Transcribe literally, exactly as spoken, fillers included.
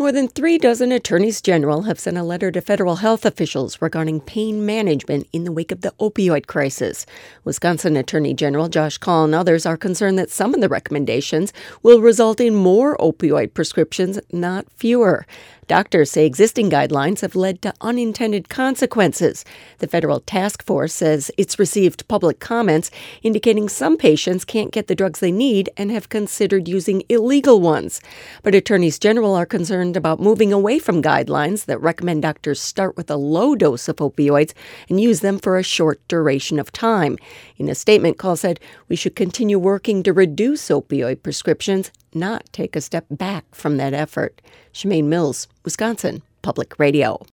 More than three dozen attorneys general have sent a letter to federal health officials regarding pain management in the wake of the opioid crisis. Wisconsin Attorney General Josh Kaul and others are concerned that some of the recommendations will result in more opioid prescriptions, not fewer. Doctors say existing guidelines have led to unintended consequences. The federal task force says it's received public comments indicating some patients can't get the drugs they need and have considered using illegal ones. But attorneys general are concerned about moving away from guidelines that recommend doctors start with a low dose of opioids and use them for a short duration of time. In a statement, Kaul said we should continue working to reduce opioid prescriptions, not take a step back from that effort. Shemaine Mills, Wisconsin Public Radio.